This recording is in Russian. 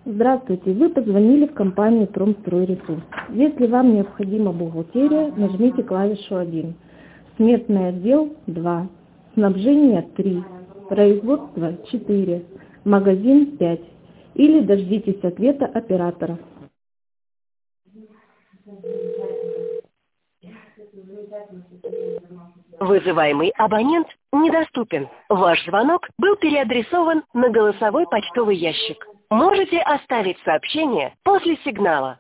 Здравствуйте, вы позвонили в компанию Промстройресурс. Если вам необходима бухгалтерия, нажмите клавишу 1. Сметный отдел 2. Снабжение 3. Производство 4. Магазин 5. Или дождитесь ответа оператора. Вызываемый абонент недоступен. Ваш звонок был переадресован на голосовой почтовый ящик. Можете оставить сообщение после сигнала.